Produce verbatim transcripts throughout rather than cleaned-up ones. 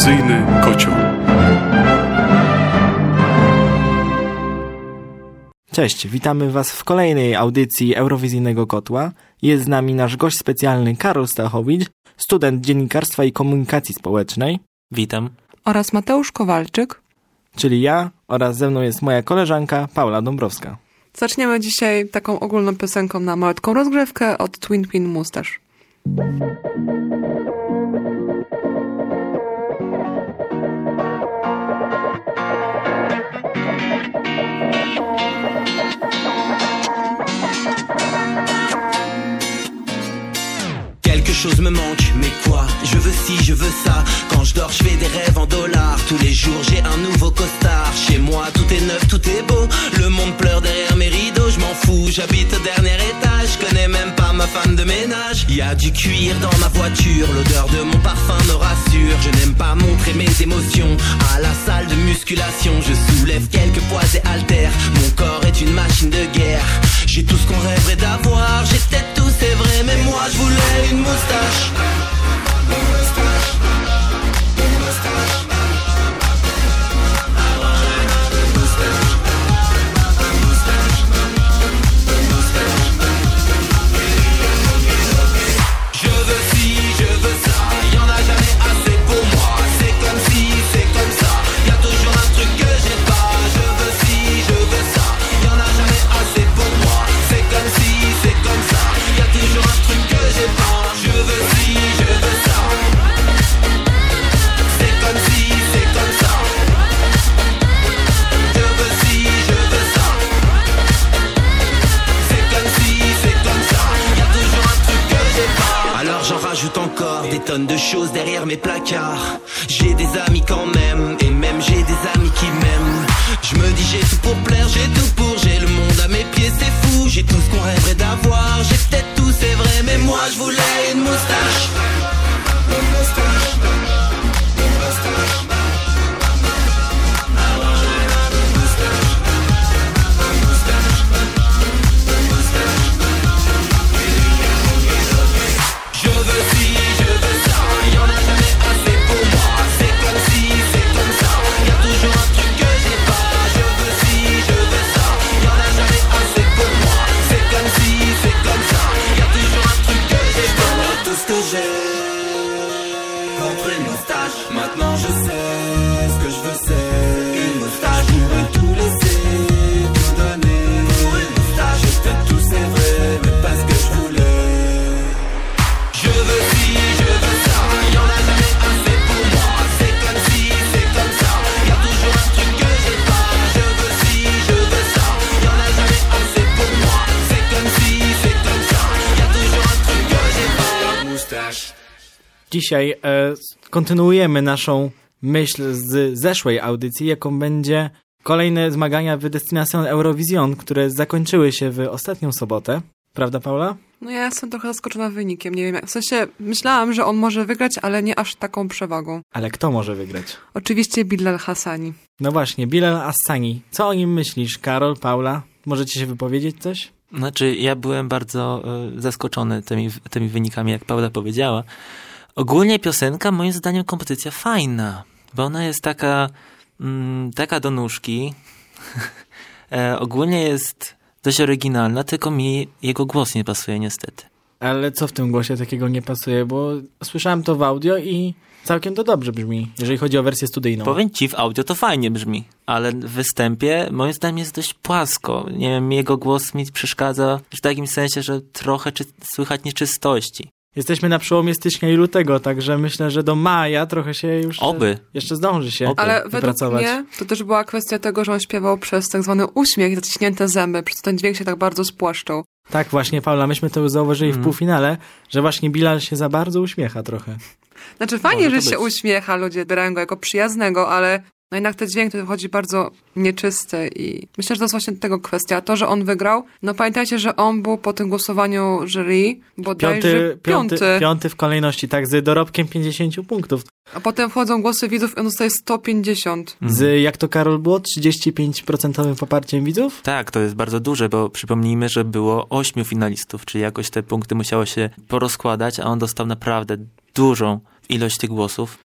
Eurowizyjny kocioł. Cześć, witamy Was w kolejnej audycji Eurowizyjnego Kotła. Jest z nami nasz gość specjalny Karol Stachowicz, student dziennikarstwa i komunikacji społecznej. Witam. Oraz Mateusz Kowalczyk. Czyli ja, oraz ze mną jest moja koleżanka Paula Dąbrowska. Zaczniemy dzisiaj taką ogólną piosenką na malutką rozgrzewkę od Twin Pin Moustache. Quelque chose me manque, mais quoi? Je veux ci, je veux ça. Quand je dors, je fais des rêves en dollars. Tous les jours, j'ai un nouveau costard. Chez moi, tout est neuf, tout est beau. Le monde pleure derrière mes rideaux. Je m'en fous, j'habite au dernier étage. Je connais même pas ma femme de ménage. Y a du cuir dans ma voiture. L'odeur de mon parfum me rassure. Je n'aime pas montrer mes émotions. À la salle de musculation, je soulève quelques poids et haltères. Mon corps est une machine de guerre. J'ai tout ce qu'on rêverait d'avoir. J'ai peut-être tout, c'est vrai, mais moi, je voulais une moustache. Une moustache. Une moustache. Je veux ci, je veux ça. Y'en a jamais assez pour moi. C'est comme si, c'est comme ça. Y'a toujours un truc que j'ai pas. Je veux ci, je veux ça. Y'en a jamais assez pour moi. C'est comme si, c'est comme ça. Y'a toujours un truc que j'ai pas. Je veux ci, je veux ça. C'est comme si, c'est comme ça. Je veux ci, je veux ça. C'est comme si, c'est comme ça. Y'a toujours un truc que j'ai pas. Alors j'en rajoute encore des tonnes de choses derrière mes placards. J'ai des amis quand même, et même j'ai des amis qui m'aiment. Je me dis j'ai tout pour plaire, j'ai tout pour, j'ai le monde à mes pieds, c'est fou. J'ai tout ce qu'on rêverait d'avoir, j'ai peut-être tout, c'est vrai, mais moi je voulais une moustache. Une moustache. Une moustache. Je veux ci, je veux ça. Y'en a jamais assez pour moi. C'est comme si, c'est comme ça. Y'a toujours un truc que j'ai pas. Je veux ci, je veux ça. Y'en a jamais assez pour moi. C'est comme si, c'est comme ça. Y'a toujours un truc que j'ai pas. Tout ce que j'ai contre une moustache. Maintenant je sais ce que je veux, c'est une moustache. Je pourrais tout laisser, tout donner pour une moustache. J'ai peut-être tout, c'est vrai, mais pas ce que je voulais. Je veux ci, je veux ça. Y'en a jamais assez pour moi. C'est comme si, c'est comme ça. Y'a toujours un truc que j'ai pas. Je veux ci, je veux ça. Y'en a jamais assez pour moi. C'est comme si, c'est comme ça. Y'a toujours un truc que j'ai pas. Moustache. Dzisiaj e, kontynuujemy naszą myśl z zeszłej audycji, jaką będzie kolejne zmagania w Destination Eurovision, które zakończyły się w ostatnią sobotę. Prawda, Paula? No ja jestem trochę zaskoczona wynikiem, nie wiem jak. W sensie myślałam, że on może wygrać, ale nie aż taką przewagą. Ale kto może wygrać? Oczywiście Bilal Hassani. No właśnie, Bilal Hassani. Co o nim myślisz, Karol, Paula? Możecie się wypowiedzieć coś? Znaczy, ja byłem bardzo y, zaskoczony tymi, tymi wynikami, jak Paula powiedziała. Ogólnie piosenka, moim zdaniem, kompozycja fajna, bo ona jest taka, mm, taka do nóżki. e, ogólnie jest dość oryginalna, tylko mi jego głos nie pasuje niestety. Ale co w tym głosie takiego nie pasuje? Bo słyszałem to w audio i całkiem to dobrze brzmi, jeżeli chodzi o wersję studyjną. Powiem ci, w audio to fajnie brzmi, ale w występie moim zdaniem jest dość płasko. Nie wiem, jego głos mi przeszkadza w takim sensie, że trochę czy- słychać nieczystości. Jesteśmy na przełomie stycznia i lutego, także myślę, że do maja trochę się już Oby. jeszcze zdąży się Oby. Ale według wypracować. mnie to też była kwestia tego, że on śpiewał przez tak zwany uśmiech i zaciśnięte zęby, przez co ten dźwięk się tak bardzo spłaszczał. Tak, właśnie, Paula, myśmy to już zauważyli Mm. w półfinale, że właśnie Bilal się za bardzo uśmiecha trochę. Znaczy fajnie, Może że to się być. uśmiecha, ludzie bierają go jako przyjaznego, ale no jednak ten dźwięk to wychodzi bardzo nieczysty i myślę, że to jest właśnie tego kwestia. A to, że on wygrał, no pamiętajcie, że on był po tym głosowaniu jury bodajże Piąty, piąty, piąty. piąty w kolejności, tak, z dorobkiem pięćdziesiąt punktów. A potem wchodzą głosy widzów i on dostaje sto pięćdziesiąt. Z, jak to Karol było, trzydzieści pięć procent poparciem widzów? Tak, to jest bardzo duże, bo przypomnijmy, że było ośmiu finalistów, czyli jakoś te punkty musiało się porozkładać, a on dostał naprawdę dużą ilość tych głosów.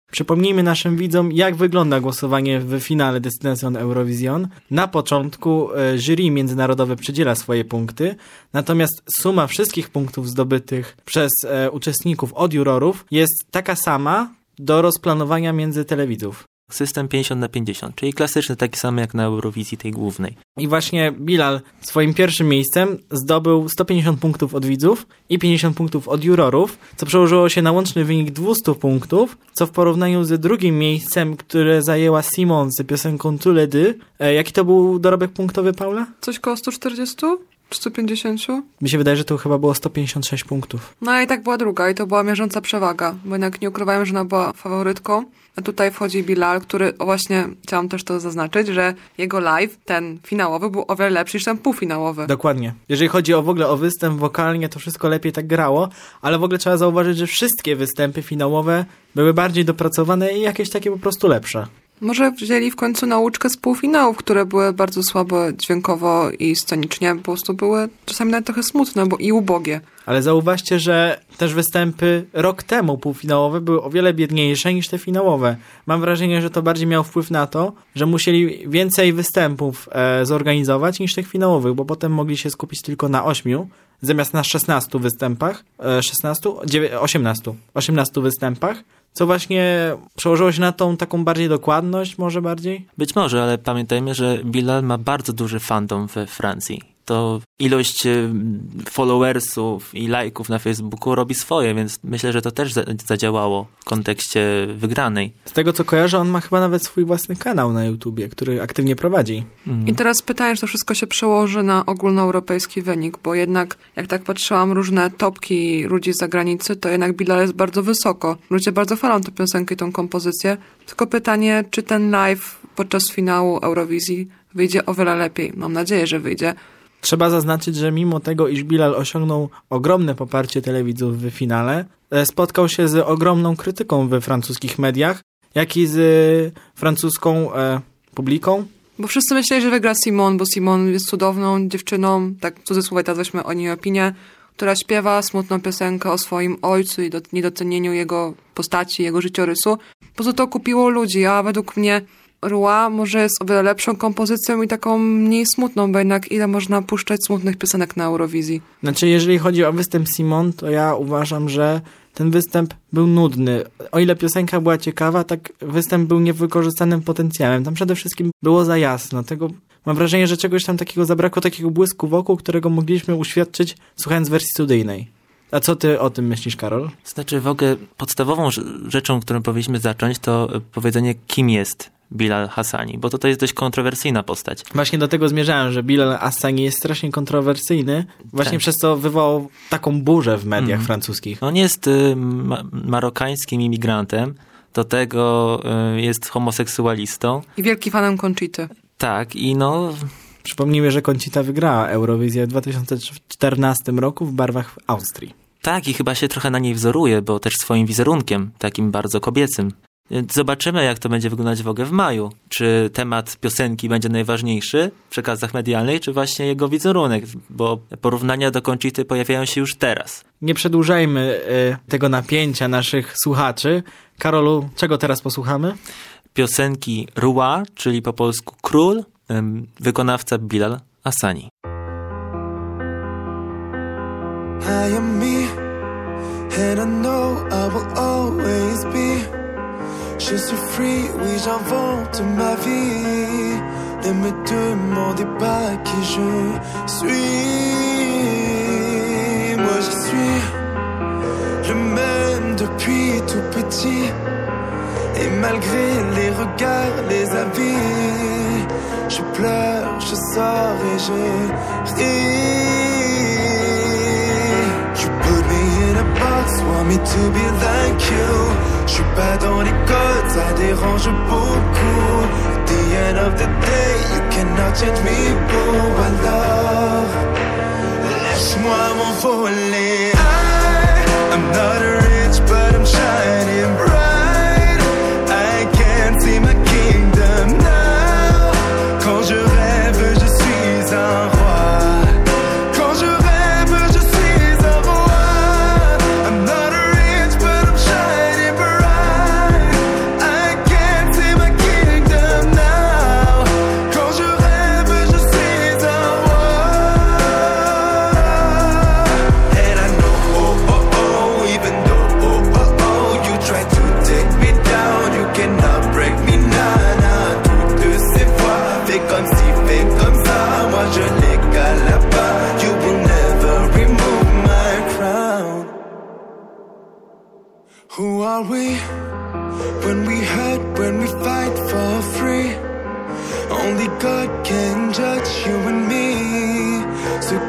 Przypomnijmy naszym widzom, jak wygląda głosowanie w finale Destination Eurovision. Na początku e, jury międzynarodowe przydziela swoje punkty, natomiast suma wszystkich punktów zdobytych przez e, uczestników od jurorów jest taka sama do rozplanowania między telewidzów. System pięćdziesiąt na pięćdziesiąt, czyli klasyczny, taki sam jak na Eurowizji tej głównej. I właśnie Bilal swoim pierwszym miejscem zdobył sto pięćdziesiąt punktów od widzów i pięćdziesiąt punktów od jurorów, co przełożyło się na łączny wynik dwieście punktów, co w porównaniu z drugim miejscem, które zajęła Simone z piosenką Tu le deux. E, jaki to był dorobek punktowy, Paula? Coś koło sto czterdzieści? Czy sto pięćdziesiąt? Mi się wydaje, że to chyba było sto pięćdziesiąt sześć punktów. No i tak była druga i to była mierząca przewaga, bo jednak nie ukrywałem, że ona była faworytką. A tutaj wchodzi Bilal, który, o właśnie, chciałam też to zaznaczyć, że jego live, ten finałowy, był o wiele lepszy niż ten półfinałowy. Dokładnie. Jeżeli chodzi o w ogóle o występ wokalnie, to wszystko lepiej tak grało, ale w ogóle trzeba zauważyć, że wszystkie występy finałowe były bardziej dopracowane i jakieś takie po prostu lepsze. Może wzięli w końcu nauczkę z półfinałów, które były bardzo słabe dźwiękowo i scenicznie, po prostu były czasami nawet trochę smutne bo i ubogie. Ale zauważcie, że też występy rok temu półfinałowe były o wiele biedniejsze niż te finałowe. Mam wrażenie, że to bardziej miało wpływ na to, że musieli więcej występów e, zorganizować niż tych finałowych, bo potem mogli się skupić tylko na ośmiu, zamiast na szesnastu występach, e, szesnastu, osiemnastu, osiemnastu występach, co właśnie przełożyło się na tą taką bardziej dokładność, może bardziej? Być może, ale pamiętajmy, że Bilal ma bardzo duży fandom we Francji. To ilość followersów i lajków na Facebooku robi swoje, więc myślę, że to też zadziałało w kontekście wygranej. Z tego co kojarzę, on ma chyba nawet swój własny kanał na YouTubie, który aktywnie prowadzi. Mm. I teraz pytanie, czy to wszystko się przełoży na ogólnoeuropejski wynik, bo jednak jak tak patrzyłam różne topki ludzi z zagranicy, to jednak Bilal jest bardzo wysoko. Ludzie bardzo chwalą tę piosenkę i tą kompozycję. Tylko pytanie, czy ten live podczas finału Eurowizji wyjdzie o wiele lepiej. Mam nadzieję, że wyjdzie. Trzeba zaznaczyć, że mimo tego, iż Bilal osiągnął ogromne poparcie telewidzów w finale, spotkał się z ogromną krytyką we francuskich mediach, jak i z francuską e, publiką. Bo wszyscy myśleli, że wygra Simone, bo Simone jest cudowną dziewczyną, tak w cudzysłowie teraz weźmy o niej opinię, która śpiewa smutną piosenkę o swoim ojcu i do, niedocenieniu jego postaci, jego życiorysu. Po prostu to kupiło ludzi, a według mnie Roi może jest o wiele lepszą kompozycją i taką mniej smutną, bo jednak ile można puszczać smutnych piosenek na Eurowizji. Znaczy, jeżeli chodzi o występ Simone, to ja uważam, że ten występ był nudny. O ile piosenka była ciekawa, tak występ był niewykorzystanym potencjałem. Tam przede wszystkim było za jasno. Tego, mam wrażenie, że czegoś tam takiego zabrakło, takiego błysku wokół, którego mogliśmy uświadczyć słuchając wersji studyjnej. A co ty o tym myślisz, Karol? Znaczy w ogóle podstawową rzeczą, którą powinniśmy zacząć, to powiedzenie, kim jest Bilal Hassani, bo to, to jest dość kontrowersyjna postać. Właśnie do tego zmierzałem, że Bilal Hassani jest strasznie kontrowersyjny, właśnie tak. Przez co wywołał taką burzę w mediach mm. francuskich. On jest y, ma- marokańskim imigrantem, do tego y, jest homoseksualistą. I wielki fanem Conchity. Tak, i no... Przypomnijmy, że Conchita wygrała Eurowizję w dwa tysiące czternastym roku w barwach Austrii. Tak, i chyba się trochę na niej wzoruje, bo też swoim wizerunkiem, takim bardzo kobiecym. Zobaczymy, jak to będzie wyglądać w ogóle w maju. Czy temat piosenki będzie najważniejszy w przekazach medialnych, czy właśnie jego wizerunek, bo porównania do Conchity pojawiają się już teraz. Nie przedłużajmy y, tego napięcia naszych słuchaczy. Karolu, czego teraz posłuchamy? Piosenki Roi, czyli po polsku król, ym, wykonawca Bilal Hassani. I am me, and I know I will always be. Je suis free, oui j'invente ma vie. Ne me demandez pas qui je suis. Moi je suis le même depuis tout petit. Et malgré les regards, les avis, je pleure, je sors et je ris. You put me in a box, want me to be like you. Je suis pas dans les codes, ça dérange beaucoup. At the end of the day, you cannot change me, boo. Alors, laisse-moi m'envoler. I, I'm not rich, but I'm shining bright. I can't see my kingdom now. Quand je rêve, je suis un roi. Quand je rêve, je suis un roi. I'm not rich, but I'm shining bright.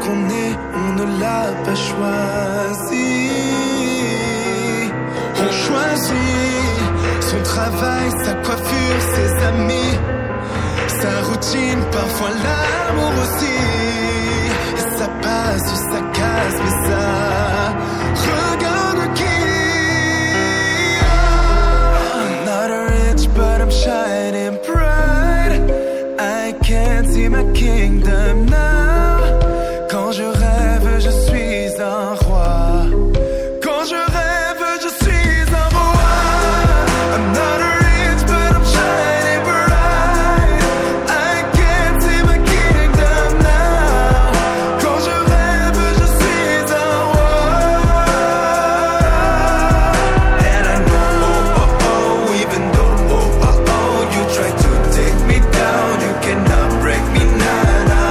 qu'on est, on ne l'a pas choisi. On choisit son travail, sa coiffure, ses amis, sa routine, parfois l'amour aussi. Et ça passe ou ça casse, mais ça regarde qui. Oh, I'm not rich, but I'm shining bright. I can't see my kingdom now. Quand je rêve, je suis un roi. Quand je rêve, je suis un roi. I'm not rich, but I'm shining bright. I can't see my kingdom now. Quand je rêve, je suis un roi. And I know, oh, oh, oh, even though, oh, oh, oh, you try to take me down, you cannot break me now.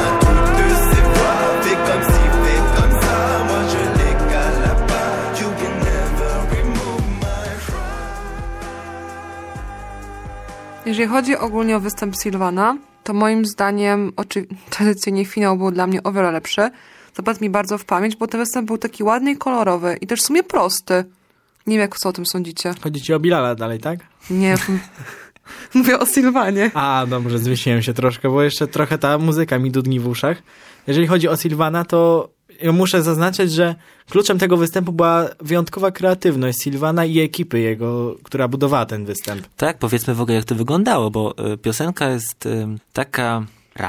Jeżeli chodzi ogólnie o występ Sylwana, to moim zdaniem oczy... tradycyjnie finał był dla mnie o wiele lepszy. Zapadł mi bardzo w pamięć, bo ten występ był taki ładny i kolorowy i też w sumie prosty. Nie wiem, jak co o tym sądzicie. Chodzi ci o Bilala dalej, tak? Nie, mówię o Sylwanie. A, dobrze, zmieściłem się troszkę, bo jeszcze trochę ta muzyka mi dudni w uszach. Jeżeli chodzi o Sylwana, to ja muszę zaznaczyć, że kluczem tego występu była wyjątkowa kreatywność Sylwana i ekipy jego, która budowała ten występ. Tak, powiedzmy w ogóle, jak to wyglądało, bo y, piosenka jest y, taka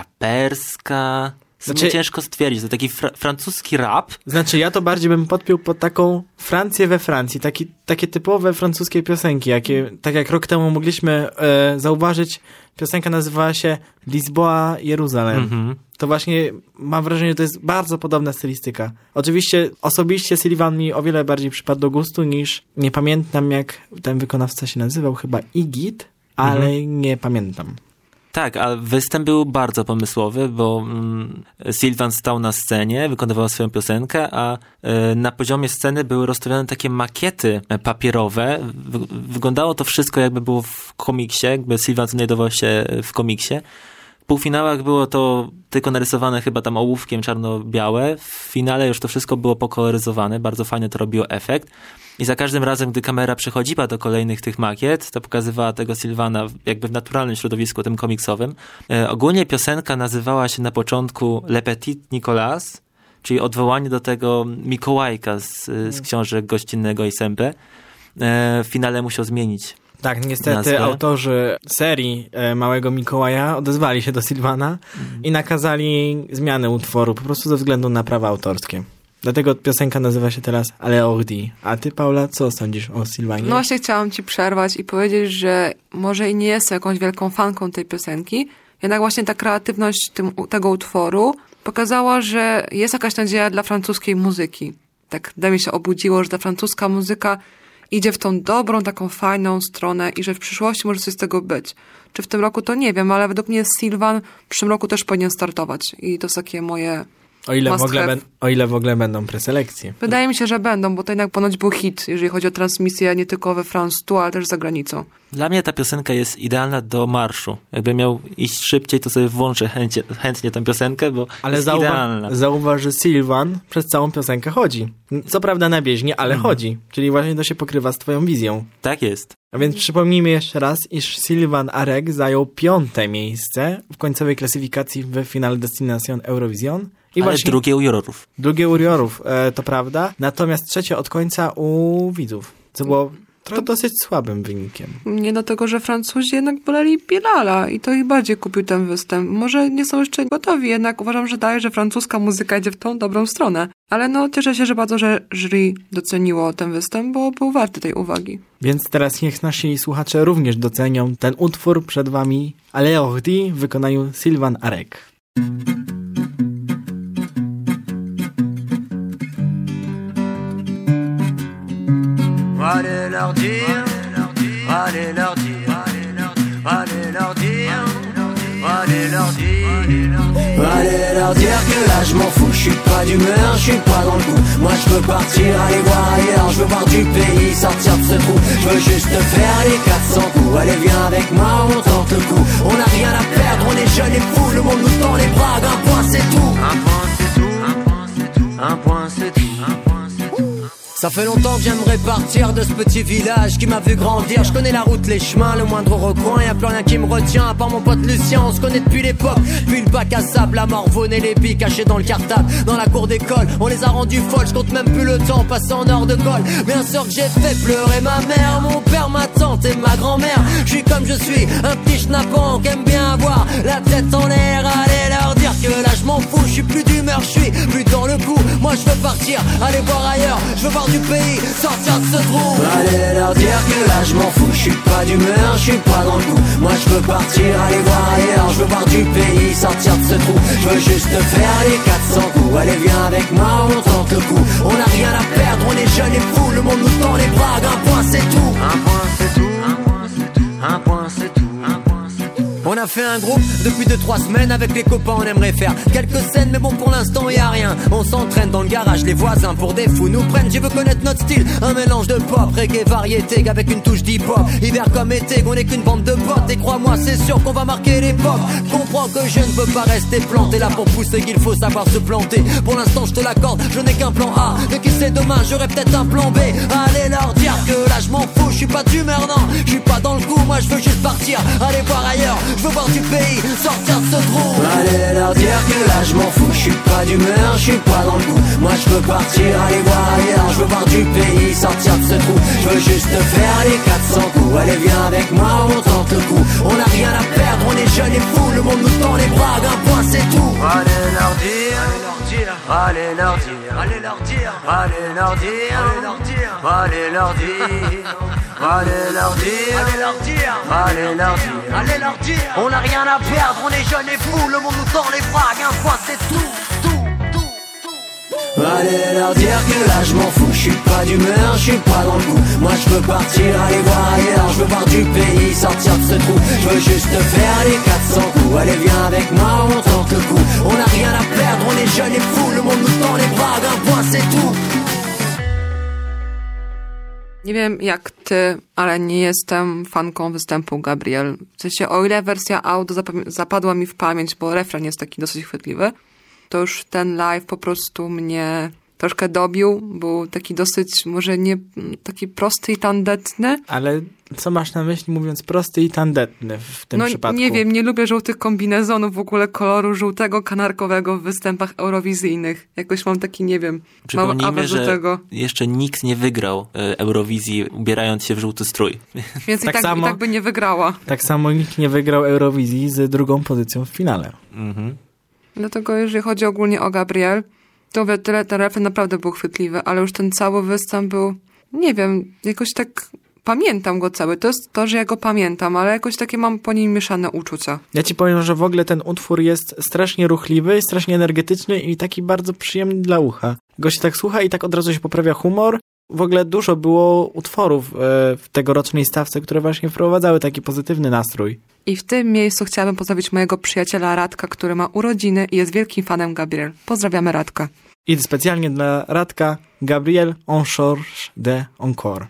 raperska. Znaczy, ciężko stwierdzić, to taki fra- francuski rap. Znaczy, ja to bardziej bym podpiął pod taką Francję we Francji, taki, takie typowe francuskie piosenki, jakie, tak jak rok temu mogliśmy e, zauważyć, piosenka nazywała się Lisboa, Jeruzalem. Mm-hmm. To właśnie, mam wrażenie, to jest bardzo podobna stylistyka. Oczywiście, osobiście Sylwan mi o wiele bardziej przypadł do gustu niż, nie pamiętam jak ten wykonawca się nazywał, chyba Igit, ale mm-hmm. nie pamiętam. Tak, a występ był bardzo pomysłowy, bo mm, Sylwan stał na scenie, wykonywał swoją piosenkę, a y, na poziomie sceny były rozstawione takie makiety papierowe. Wy, wyglądało to wszystko jakby było w komiksie, jakby Sylwan znajdował się w komiksie. W półfinałach było to tylko narysowane chyba tam ołówkiem czarno-białe. W finale już to wszystko było pokoloryzowane, bardzo fajnie to robiło efekt. I za każdym razem, gdy kamera przechodziła do kolejnych tych makiet, to pokazywała tego Sylwana jakby w naturalnym środowisku, tym komiksowym. E, ogólnie piosenka nazywała się na początku Le Petit Nicolas, czyli odwołanie do tego Mikołajka z, z książek Gościnnego i Sępę. E, w finale musiał zmienić. Tak, niestety nazwę. Autorzy serii e, Małego Mikołaja odezwali się do Sylwana mm. i nakazali zmianę utworu po prostu ze względu na prawa autorskie. Dlatego piosenka nazywa się teraz Ale Ordi. A ty, Paula, co sądzisz o Sylwanie? No właśnie chciałam ci przerwać i powiedzieć, że może i nie jestem jakąś wielką fanką tej piosenki, jednak właśnie ta kreatywność tym, tego utworu pokazała, że jest jakaś nadzieja dla francuskiej muzyki. Tak dla mnie się obudziło, że ta francuska muzyka idzie w tą dobrą, taką fajną stronę i że w przyszłości może coś z tego być. Czy w tym roku to nie wiem, ale według mnie Sylwan w przyszłym roku też powinien startować. I to jest takie moje... O ile, w ogóle ben, o ile w ogóle będą preselekcje. Wydaje mi się, że będą, bo to jednak ponoć był hit, jeżeli chodzi o transmisję nie tylko we Francji, ale też za granicą. Dla mnie ta piosenka jest idealna do marszu. Jakbym miał iść szybciej, to sobie włączę chętnie, chętnie tę piosenkę, bo ale jest zauwa- idealna. Zauważ, że Sylwan przez całą piosenkę chodzi. Co prawda na bieżni, ale mhm. chodzi. Czyli właśnie to się pokrywa z twoją wizją. Tak jest. A więc przypomnijmy jeszcze raz, iż Sylwan Arek zajął piąte miejsce w końcowej klasyfikacji w finale Destination Eurovision. I ale właśnie drugie u jurorów. Drugie u jurorów, e, to prawda. Natomiast trzecie od końca u widzów. Co było to dosyć słabym wynikiem. Nie dlatego, że Francuzi jednak woleli Bilala i to ich bardziej kupił ten występ. Może nie są jeszcze gotowi, jednak uważam, że daje, że francuska muzyka idzie w tą dobrą stronę. Ale no cieszę się, że bardzo, że jury doceniło ten występ, bo był warty tej uwagi. Więc teraz niech nasi słuchacze również docenią ten utwór przed wami Ale Ordi w wykonaniu Sylwan Arek. Allez leur dire, allez leur dire, allez leur dire, allez leur dire, allez leur dire que là je m'en fous, je suis pas d'humeur, je suis pas dans le coup. Moi je veux partir, aller voir ailleurs, je veux voir du pays, sortir de ce trou. Je veux juste faire les quatre cents coups. Allez viens avec moi, on tente le coup. On n'a rien à perdre, on est jeunes et fous, le monde nous tend les bras, un point c'est tout. Un point c'est tout, un point Ça fait longtemps que j'aimerais partir de ce petit village qui m'a vu grandir. Je connais la route, les chemins, le moindre recoin. Y'a plus rien qui me retient à part mon pote Lucien. On se connaît depuis l'époque, puis le bac à sable, la morvonne et les billes cachées dans le cartable. Dans la cour d'école, on les a rendues folles. Je compte même plus le temps passé en heure de colle. Bien sûr que j'ai fait pleurer ma mère, mon père, ma tante et ma grand-mère. Je suis comme je suis, un petit schnappant qui aime bien avoir la tête en l'air. Allez leur dire que là je m'en fous, je suis plus d'humeur, je suis plus dans le coup. Moi je veux partir, aller voir ailleurs, je veux voir du pays, sortir de ce trou. Allez leur dire que là je m'en fous, je suis pas d'humeur, je suis pas dans le coup. Moi je veux partir, aller voir ailleurs, je veux voir du pays, sortir de ce trou. Je veux juste faire les quatre cents coups. Allez viens avec moi, on tente le coup. On a rien à perdre, on est jeunes et fous. Le monde nous tend les bras, un point c'est tout. Un point c'est tout, un point c'est tout, un point c'est tout. On a fait un groupe depuis deux trois semaines. Avec les copains on aimerait faire quelques scènes, mais bon pour l'instant y a rien. On s'entraîne dans le garage, les voisins pour des fous nous prennent. Tu veux connaître notre style, un mélange de pop, reggae, variété avec une touche d'hip-hop. Hiver comme été, qu'on est qu'une bande de potes. Et crois-moi c'est sûr qu'on va marquer l'époque. Comprends que je ne peux pas rester planté là pour pousser, qu'il faut savoir se planter. Pour l'instant je te l'accorde, je n'ai qu'un plan A, mais qui sait demain j'aurai peut-être un plan B. Allez leur dire que là je m'en fous, je suis pas d'humeur non, je suis pas dans le coup. Moi je veux juste partir, aller voir ailleurs, je veux voir du pays, sortir de ce trou. Allez leur dire que là je m'en fous, je suis pas d'humeur, je suis pas dans le coup. Moi je veux partir, aller voir ailleurs, je veux voir du pays, sortir de ce trou. Je veux juste faire les quatre cents coups. Allez viens avec moi, on tente le coup. On a rien à perdre, on est jeunes et fous. Le monde nous tend les bras, un point c'est tout. Allez leur dire, allez leur dire, allez leur dire, allez leur dire, allez leur dire, allez leur dire, allez leur dire, allez leur dire, allez leur dire, allez leur dire. On n'a rien à perdre, on est jeunes et fous. Le monde nous tend les bras, un point c'est tout, tout, tout, tout. Allez leur dire que là je m'en fous, je suis pas d'humeur, je suis pas dans le coup. Moi je veux partir, aller voir ailleurs, je veux voir du pays, sortir de ce trou. Je veux juste faire les quatre cents coups. Allez viens avec moi, on tente le coup. On n'a rien à perdre, on est jeunes et fous. Le monde nous tend les bras, un point c'est tout. Nie wiem jak ty, ale nie jestem fanką występu Gabrielle. W sensie, o ile wersja audio zap- zapadła mi w pamięć, bo refren jest taki dosyć chwytliwy, to już ten live po prostu mnie troszkę dobił. Był taki dosyć, może nie taki prosty i tandetny. Ale co masz na myśli mówiąc prosty i tandetny w tym no, przypadku? Nie wiem, nie lubię żółtych kombinezonów, w ogóle koloru żółtego, kanarkowego w występach eurowizyjnych. Jakoś mam taki, nie wiem, mały aważ do tego. Jeszcze nikt nie wygrał e, Eurowizji ubierając się w żółty strój. Więc tak i, tak, samo, i tak by nie wygrała. Tak samo nikt nie wygrał Eurowizji z drugą pozycją w finale. Mhm. Dlatego jeżeli chodzi ogólnie o Gabrielle, to wie, tyle, ten refren naprawdę był chwytliwy, ale już ten cały występ był, nie wiem, jakoś tak pamiętam go cały. To jest to, że ja go pamiętam, ale jakoś takie mam po nim mieszane uczucia. Ja ci powiem, że w ogóle ten utwór jest strasznie ruchliwy, strasznie energetyczny i taki bardzo przyjemny dla ucha. Go się tak słucha i tak od razu się poprawia humor. W ogóle dużo było utworów w tegorocznej stawce, które właśnie wprowadzały taki pozytywny nastrój. I w tym miejscu chciałabym pozdrowić mojego przyjaciela Radka, który ma urodziny i jest wielkim fanem Gabrielle. Pozdrawiamy Radka. I specjalnie dla Radka, Gabrielle en charge de encore.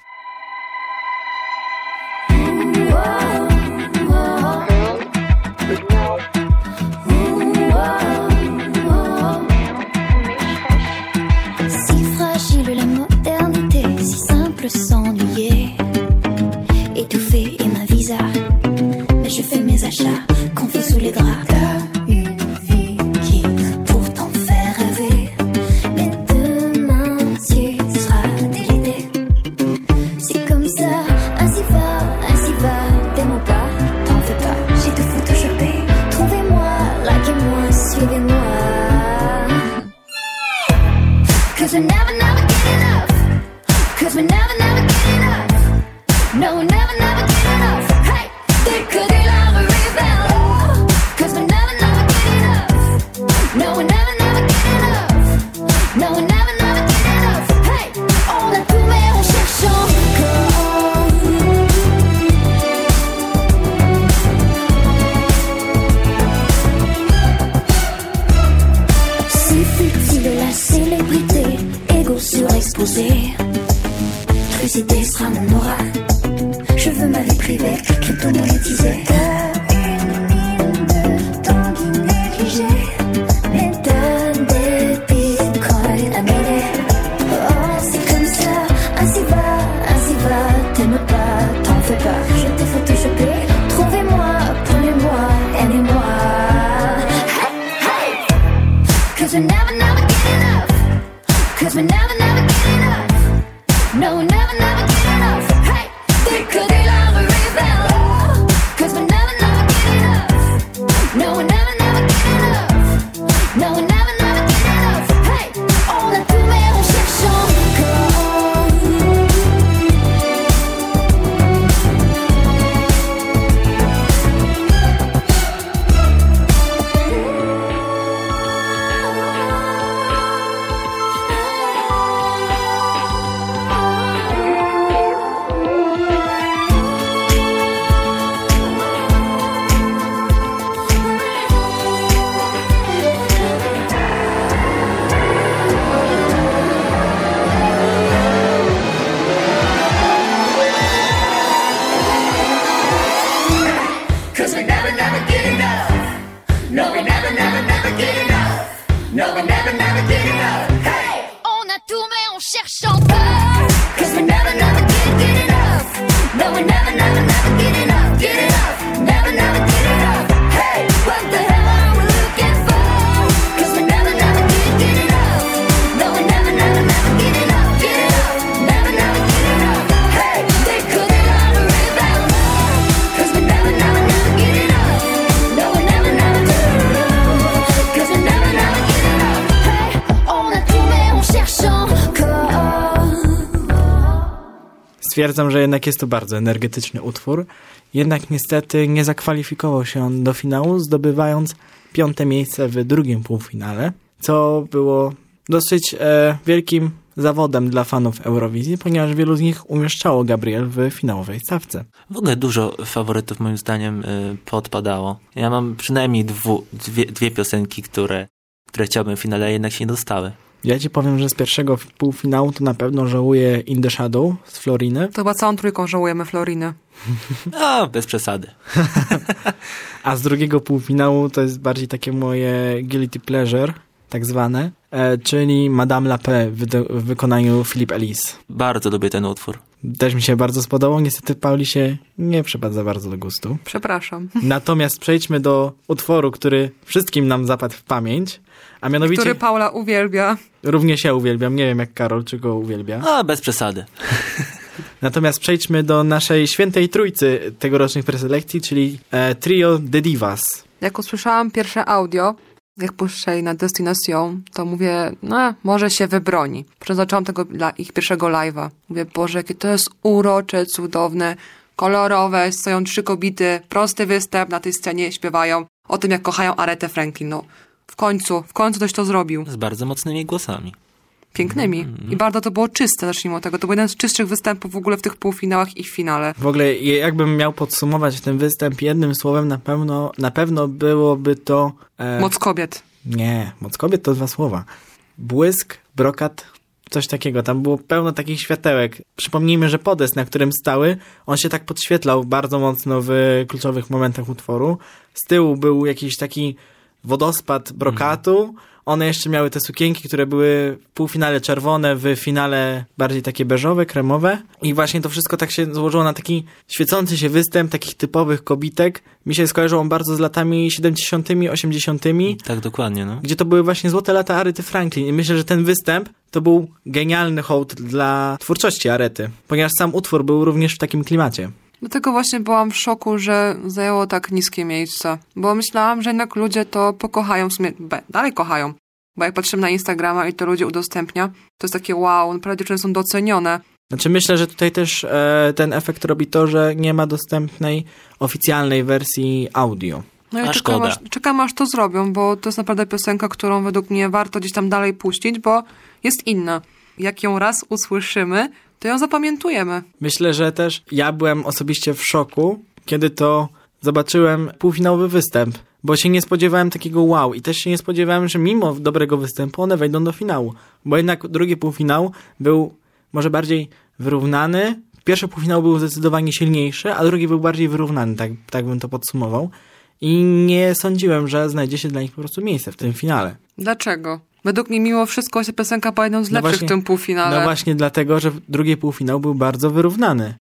Si fragile la modernité, si simple s'ennuyer, étouffée et ma visa, mais je fais mes achats, confus sous les draps. T'as une vie qui pourtant fait rêver, mais demain tu seras délité. C'est comme ça, ainsi va, ainsi va, des mots pas, t'en fais pas, j'ai tout photoshopé. Trouvez-moi, likez-moi, suivez-moi. Cause we never, never get enough. Cause we never, never get enough. No, we never, never get enough. Hey, dès que t'es là, we rebelle. Cause we never, never get enough. No, we never, never get enough. No, we never, never get enough. Hey, on a tout mais on cherche encore. C'est futile la célébrité, égo surexposé. Trucidé sera mon aura. Je veux ma vie privée, crypto-monétisée. T'as une mine de tanguy négligé, mais donne des bitcoins à mêler. Oh, c'est comme Cause we never, never get enough. Cause we never, never get enough. No, we never, never get enough. Hey, they could they love a rebel. Cause we never, never get enough. No, we never, never get enough. No, we never, never get enough. Hey, on a tout mais on cherche Stwierdzam, że jednak jest to bardzo energetyczny utwór, jednak niestety nie zakwalifikował się on do finału, zdobywając piąte miejsce w drugim półfinale, co było dosyć e, wielkim zawodem dla fanów Eurowizji, ponieważ wielu z nich umieszczało Gabriel w finałowej stawce. W ogóle dużo faworytów moim zdaniem y, podpadało. Ja mam przynajmniej dwu, dwie, dwie piosenki, które, które chciałbym w finale, jednak się nie dostały. Ja ci powiem, że z pierwszego półfinału to na pewno żałuję In The Shadow z Floriny. To chyba całą trójką żałujemy Florinę. No, bez przesady. A z drugiego półfinału to jest bardziej takie moje guilty pleasure, tak zwane, e, czyli Madame La Paix w, w wykonaniu Philippe Elise. Bardzo lubię ten utwór. Też mi się bardzo spodobał. Niestety Pauli się nie przypadł za bardzo do gustu. Przepraszam. Natomiast przejdźmy do utworu, który wszystkim nam zapadł w pamięć, a mianowicie... Który Paula uwielbia. Również ja uwielbiam. Nie wiem jak Karol, czy go uwielbia. A, bez przesady. Natomiast przejdźmy do naszej świętej trójcy tegorocznych preselekcji, czyli e, trio The Divas. Jak usłyszałam pierwsze audio, jak puszczali na Destination, to mówię, no, może się wybroni. Potem zaczęłam tego, ich pierwszego live'a. Mówię, Boże, jakie to jest urocze, cudowne, kolorowe, stoją trzy kobiety, prosty występ na tej scenie, śpiewają o tym, jak kochają Aretę Franklin. No, w końcu, w końcu ktoś to zrobił. Z bardzo mocnymi głosami. Pięknymi. Mm. I bardzo to było czyste, zacznijmy od tego. To był jeden z czystszych występów w ogóle w tych półfinałach i w finale. W ogóle, jakbym miał podsumować ten występ jednym słowem, na pewno, na pewno byłoby to... E... Moc kobiet. Nie, moc kobiet to dwa słowa. Błysk, brokat, coś takiego. Tam było pełno takich światełek. Przypomnijmy, że podest, na którym stały, on się tak podświetlał bardzo mocno w kluczowych momentach utworu. Z tyłu był jakiś taki wodospad brokatu. Mm. One jeszcze miały te sukienki, które były w półfinale czerwone, w finale bardziej takie beżowe, kremowe. I właśnie to wszystko tak się złożyło na taki świecący się występ takich typowych kobitek. Mi się skojarzyło bardzo z latami siedemdziesiątymi, osiemdziesiątymi. Tak, dokładnie, no. Gdzie to były właśnie złote lata Arety Franklin. I myślę, że ten występ to był genialny hołd dla twórczości Arety. Ponieważ sam utwór był również w takim klimacie. Dlatego właśnie byłam w szoku, że zajęło tak niskie miejsce. Bo myślałam, że jednak ludzie to pokochają, w sumie B, dalej kochają. Bo jak patrzymy na Instagrama i to ludzie udostępnia, to jest takie wow, naprawdę dziewczyny są docenione. Znaczy myślę, że tutaj też e, ten efekt robi to, że nie ma dostępnej oficjalnej wersji audio. No i czekam aż, czekam aż to zrobią, bo to jest naprawdę piosenka, którą według mnie warto gdzieś tam dalej puścić, bo jest inna. Jak ją raz usłyszymy, to ją zapamiętujemy. Myślę, że też ja byłem osobiście w szoku, kiedy to zobaczyłem półfinałowy występ, bo się nie spodziewałem takiego wow i też się nie spodziewałem, że mimo dobrego występu one wejdą do finału, bo jednak drugi półfinał był może bardziej wyrównany. Pierwszy półfinał był zdecydowanie silniejszy, a drugi był bardziej wyrównany, tak, tak bym to podsumował. I nie sądziłem, że znajdzie się dla nich po prostu miejsce w tym finale. Dlaczego? Według mnie mimo wszystko się piosenka była jedną z no lepszych właśnie, w tym półfinale. No właśnie dlatego, że drugi półfinał był bardzo wyrównany.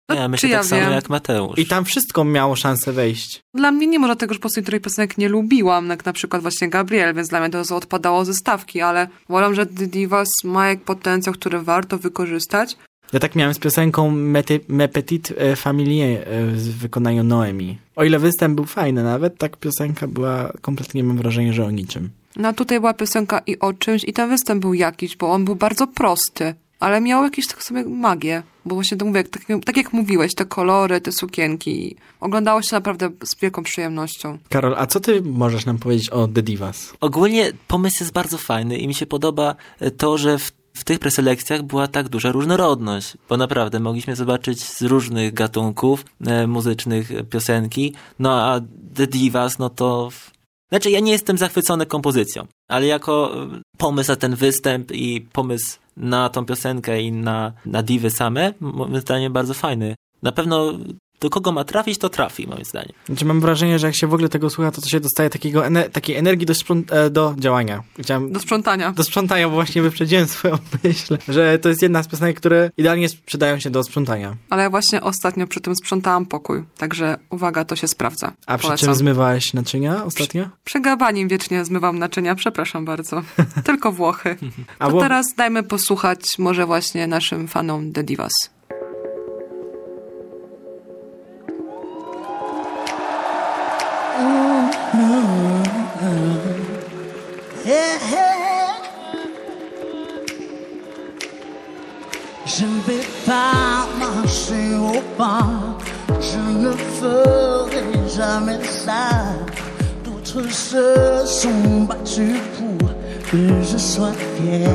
Ja myślę czy ja tak samo wiem? jak Mateusz. I tam wszystko miało szansę wejść. Dla mnie nie może tego, że po prostu niektórych piosenek nie lubiłam, jak na przykład właśnie Gabriel, więc dla mnie to odpadało ze stawki, ale uważam, że The Divas ma jak potencjał, który warto wykorzystać. Ja tak miałem z piosenką Me Petite Familie w wykonaniu Noemi. O ile występ był fajny nawet, tak piosenka była kompletnie, mam wrażenie, że o niczym. No tutaj była piosenka i o czymś, i ten występ był jakiś, bo on był bardzo prosty, ale miał jakieś tak sobie magię, bo właśnie to mówię, tak, tak jak mówiłeś, te kolory, te sukienki, oglądało się naprawdę z wielką przyjemnością. Karol, a co ty możesz nam powiedzieć o The Divas? Ogólnie pomysł jest bardzo fajny i mi się podoba to, że w, w tych preselekcjach była tak duża różnorodność, bo naprawdę mogliśmy zobaczyć z różnych gatunków e, muzycznych piosenki, no a The Divas, no to... Znaczy ja nie jestem zachwycony kompozycją, ale jako pomysł na ten występ i pomysł na tą piosenkę i na, na divy same, moim zdaniem bardzo fajny. Na pewno do kogo ma trafić, to trafi, moim zdaniem. Znaczy mam wrażenie, że jak się w ogóle tego słucha, to, to się dostaje takiego ener- takiej energii do, sprząt- do działania. Chciałem... Do sprzątania. Do sprzątania, bo właśnie wyprzedziłem swoją myśl, że to jest jedna z piosenek, które idealnie sprzedają się do sprzątania. Ale ja właśnie ostatnio przy tym sprzątałam pokój, także uwaga, to się sprawdza. A przy Polecam. czym zmywałeś naczynia ostatnio? Przy, przy gabaniem wiecznie zmywam naczynia, przepraszam bardzo. Tylko Włochy. A To bo... teraz dajmy posłuchać może właśnie naszym fanom The Divas. Je ne vais pas marcher au pas, je ne ferai jamais ça. D'autres se sont battus pour que je sois fier.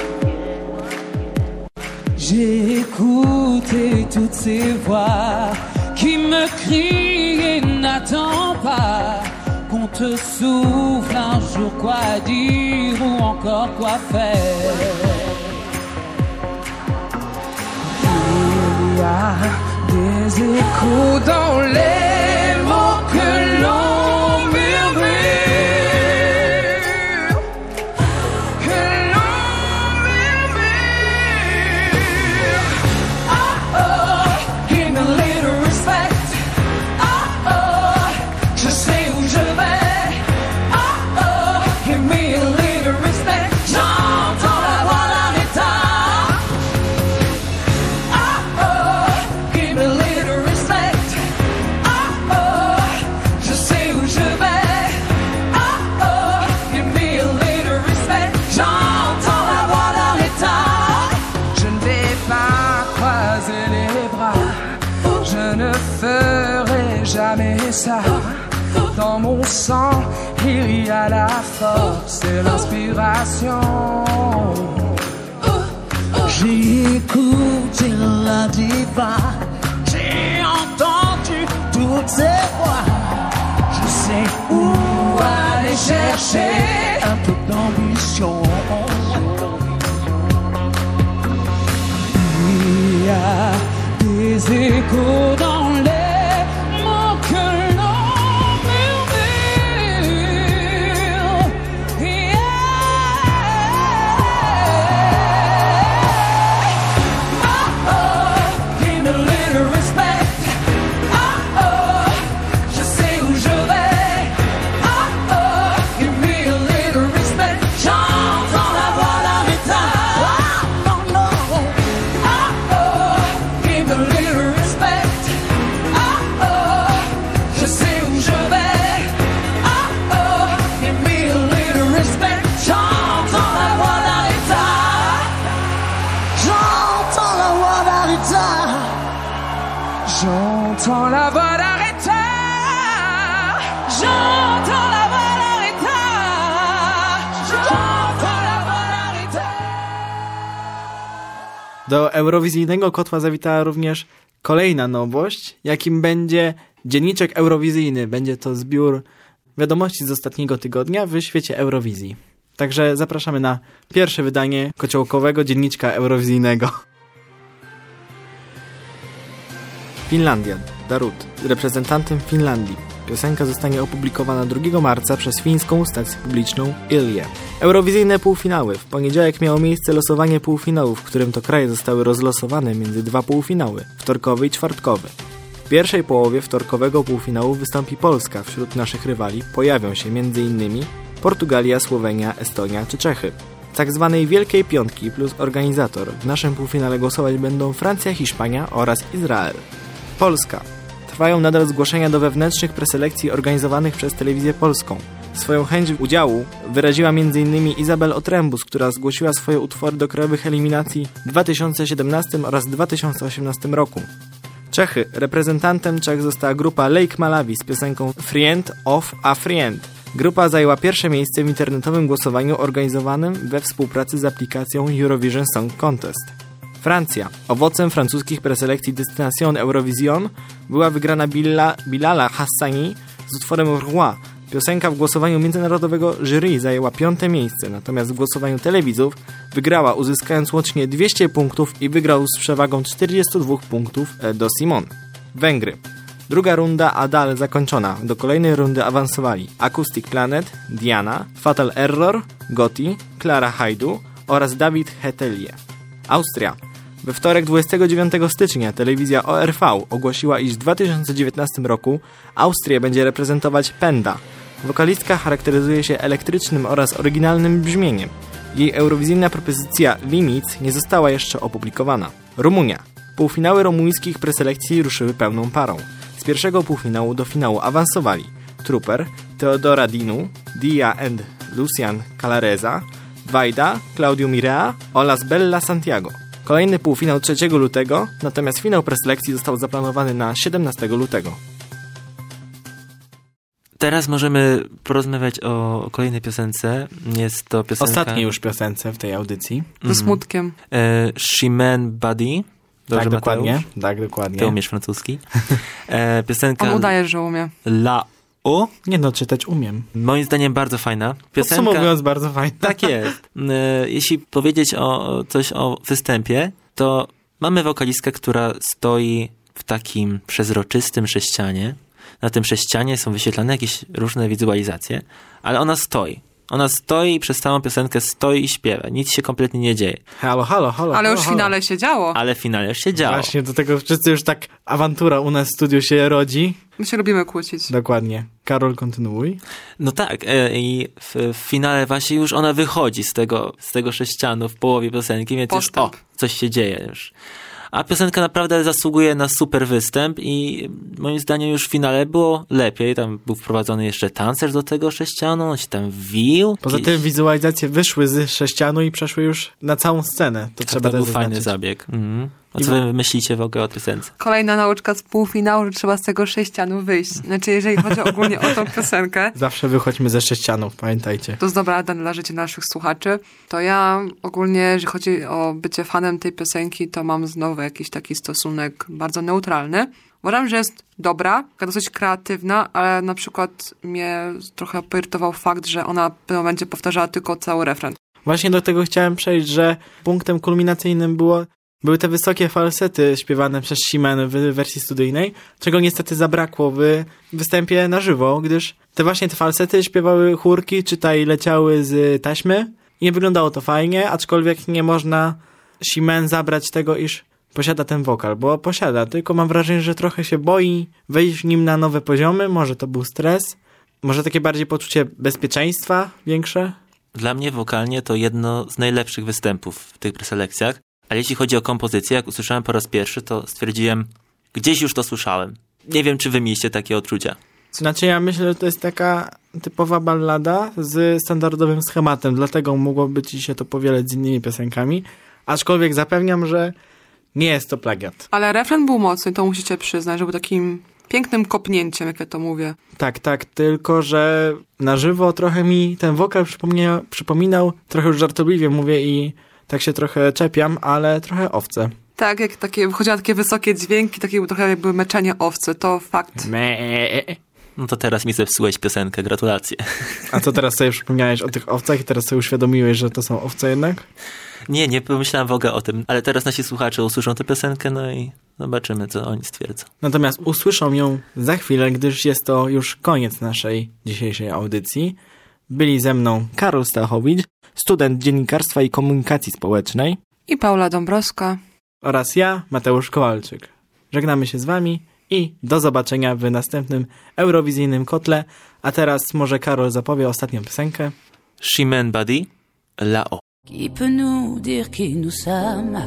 J'ai écouté toutes ces voix qui me crient et n'attends pas qu'on te souffle un jour quoi dire ou encore quoi faire. Il y a des échos dans les mots que l'on murmure, que l'on murmure. Oh oh, give me a little respect. Oh oh, je sais où je vais. Oh oh, give me a little respect. J'entends la voix d'un état. Jamais ça, dans mon sang, il y a la force et l'inspiration. J'ai écouté la diva, j'ai entendu toutes ces voix. Je sais où aller chercher un peu d'ambition. Il y a des échos dans les J'entends la voix d'Aretha, j'entends la voix d'Aretha, j'entends la voix d'Aretha. Do eurowizyjnego kotła zawitała również kolejna nowość, jakim będzie dzienniczek eurowizyjny. Będzie to zbiór wiadomości z ostatniego tygodnia w świecie Eurowizji. Także zapraszamy na pierwsze wydanie kociołkowego dzienniczka eurowizyjnego. Finlandia. Darut. Reprezentantem Finlandii. Piosenka zostanie opublikowana drugiego marca przez fińską stację publiczną Yle. Eurowizyjne półfinały. W poniedziałek miało miejsce losowanie półfinałów, w którym to kraje zostały rozlosowane między dwa półfinały, wtorkowy i czwartkowy. W pierwszej połowie wtorkowego półfinału wystąpi Polska. Wśród naszych rywali pojawią się m.in. Portugalia, Słowenia, Estonia czy Czechy. Z tak zwanej Wielkiej Piątki plus organizator w naszym półfinale głosować będą Francja, Hiszpania oraz Izrael. Polska. Trwają nadal zgłoszenia do wewnętrznych preselekcji organizowanych przez Telewizję Polską. Swoją chęć udziału wyraziła m.in. Izabel Otrębus, która zgłosiła swoje utwory do krajowych eliminacji w dwa tysiące siedemnastym oraz dwa tysiące osiemnastym roku. Czechy. Reprezentantem Czech została grupa Lake Malawi z piosenką Friend of a Friend. Grupa zajęła pierwsze miejsce w internetowym głosowaniu organizowanym we współpracy z aplikacją Eurovision Song Contest. Francja. Owocem francuskich preselekcji Destination Eurovision była wygrana Billa, Bilala Hassani z utworem Roi. Piosenka w głosowaniu międzynarodowego jury zajęła piąte miejsce, natomiast w głosowaniu telewidzów wygrała, uzyskując łącznie dwieście punktów i wygrał z przewagą czterdzieści dwa punktów do Simon. Węgry. Druga runda Adal zakończona. Do kolejnej rundy awansowali Acoustic Planet, Diana, Fatal Error, Gotti, Klara Hajdu oraz Dawid Hetelie. Austria. We wtorek dwudziestego dziewiątego stycznia telewizja O R V ogłosiła, iż w dwa tysiące dziewiętnastym roku Austrię będzie reprezentować Penda. Wokalistka charakteryzuje się elektrycznym oraz oryginalnym brzmieniem. Jej eurowizyjna propozycja Limits nie została jeszcze opublikowana. Rumunia. Półfinały rumuńskich preselekcji ruszyły pełną parą. Z pierwszego półfinału do finału awansowali Trooper, Teodora Dinu, Dia and Lucian Calareza, Wajda, Claudio Mirea oraz Bella Santiago. Kolejny półfinał trzeciego lutego, natomiast finał preselekcji został zaplanowany na siedemnastego lutego. Teraz możemy porozmawiać o kolejnej piosence. Jest to piosenka... Ostatniej już piosence w tej audycji. Ze smutkiem. E, Chimène Badi. Dobrze, tak, dokładnie. Mateusz? Tak, dokładnie. Ty umiesz francuski. E, piosenka... On udaje, że umie. La O. Nie no, czytać umiem. Moim zdaniem bardzo fajna. Piosenka... Podsumowując, bardzo fajna. Tak jest. E, jeśli powiedzieć o coś o występie, to mamy wokalistkę, która stoi w takim przezroczystym sześcianie. Na tym sześcianie są wyświetlane jakieś różne wizualizacje, ale ona stoi. Ona stoi i przez całą piosenkę stoi i śpiewa. Nic się kompletnie nie dzieje. Halo, halo, halo. Ale halo, już w halo. finale się działo. Ale w finale już się działo. Właśnie, do tego wszyscy już tak awantura u nas w studiu się rodzi. My się lubimy kłócić. Dokładnie. Karol, kontynuuj. No tak, e, i w, w finale właśnie już ona wychodzi z tego, z tego sześcianu w połowie piosenki, więc już o, coś się dzieje już. A piosenka naprawdę zasługuje na super występ i moim zdaniem już w finale było lepiej. Tam był wprowadzony jeszcze tancerz do tego sześcianu, on się tam wił. Poza Jakieś... tym wizualizacje wyszły z sześcianu i przeszły już na całą scenę. To tak, trzeba to też był fajny zaznaczyć. zabieg. Mhm. A I co bo- wy myślicie w ogóle o piosence? Kolejna nauczka z półfinału, że trzeba z tego sześcianu wyjść. Znaczy, jeżeli chodzi ogólnie o tą piosenkę, Zawsze wychodźmy ze sześcianów, pamiętajcie. to jest dobra rada dla życia naszych słuchaczy. To ja ogólnie, jeżeli chodzi o bycie fanem tej piosenki, to mam znowu jakiś taki stosunek bardzo neutralny. Uważam, że jest dobra, taka dosyć kreatywna, ale na przykład mnie trochę poirytował fakt, że ona w pewnym momencie powtarzała tylko cały refren. Właśnie do tego chciałem przejść, że punktem kulminacyjnym było, były te wysokie falsety śpiewane przez Chimène w wersji studyjnej, czego niestety zabrakło w występie na żywo, gdyż te właśnie te falsety śpiewały chórki, czytaj leciały z taśmy i nie wyglądało to fajnie, aczkolwiek nie można Chimène zabrać tego, iż posiada ten wokal, bo posiada, tylko mam wrażenie, że trochę się boi wejść w nim na nowe poziomy, może to był stres, może takie bardziej poczucie bezpieczeństwa większe. Dla mnie wokalnie to jedno z najlepszych występów w tych preselekcjach, ale jeśli chodzi o kompozycję, jak usłyszałem po raz pierwszy, to stwierdziłem, gdzieś już to słyszałem. Nie wiem, czy wy mieliście takie odczucia. Znaczy ja myślę, że to jest taka typowa ballada z standardowym schematem, dlatego mogłoby ci się to powielać z innymi piosenkami, aczkolwiek zapewniam, że nie jest to plagiat. Ale refren był mocny, to musicie przyznać, że był takim pięknym kopnięciem, jak ja to mówię. Tak, tak, tylko że na żywo trochę mi ten wokal przypomnia, przypominał, trochę już żartobliwie mówię i tak się trochę czepiam, ale trochę owce. Tak, jak takie, wychodziły takie wysokie dźwięki, takie trochę jakby meczenie owcy, to fakt. Meee. No to teraz mi zepsułeś piosenkę, gratulacje. A co teraz sobie przypomniałeś o tych owcach i teraz sobie uświadomiłeś, że to są owce jednak? Nie, nie pomyślałem w ogóle o tym, ale teraz nasi słuchacze usłyszą tę piosenkę, no i zobaczymy, co oni stwierdzą. Natomiast usłyszą ją za chwilę, gdyż jest to już koniec naszej dzisiejszej audycji. Byli ze mną Karol Stachowicz, student dziennikarstwa i komunikacji społecznej, I Paula Dąbrowska. oraz ja, Mateusz Kowalczyk. Żegnamy się z wami i do zobaczenia w następnym eurowizyjnym kotle. A teraz może Karol zapowie ostatnią piosenkę. Chimène Badi, là-haut. Qui peut nous dire qui nous sommes?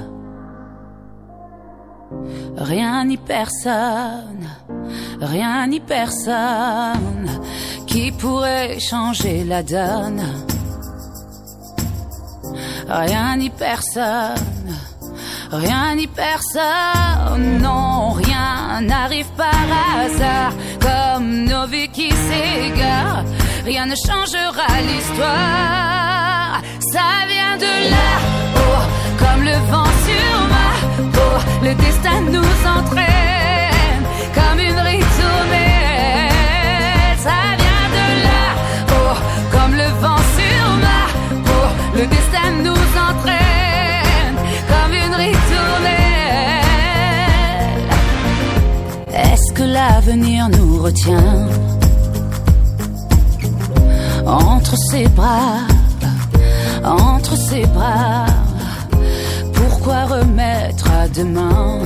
Rien ni personne, rien ni personne qui pourrait changer la donne. Rien ni personne, rien ni personne, non, rien n'arrive par hasard, comme nos vies qui s'égarent. Rien ne changera l'histoire, ça vient de là-haut, comme le vent sur ma peau. Le destin nous entraîne, comme une ritournelle. Ça vient de là-haut, comme le vent sur ma peau. Le destin nous entraîne, comme une ritournelle. Est-ce que l'avenir nous retient entre ses bras, entre ses bras? Pourquoi remettre à demain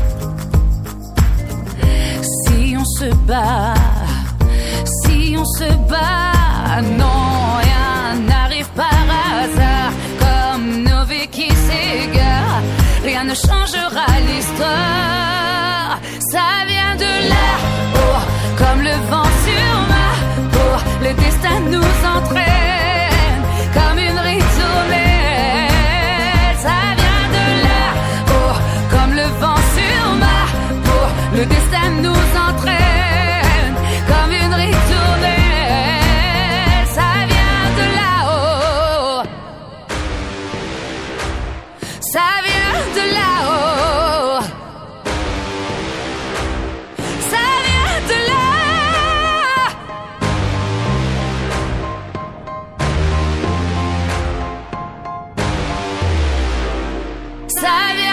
si on se bat, si on se bat? Non, rien n'arrive par hasard, comme nos vies qui s'égarent. Rien ne changera l'histoire, ça vient de là-haut, comme le vent sur ma peau. Le destin nous entraîne, comme une ritournelle. Ça vient de là-haut, comme le vent sur ma peau. Le destin nous entraîne, comme une ritournelle. Ça vient de là-haut, ça vient de là-haut, ça vient de là. Ça vient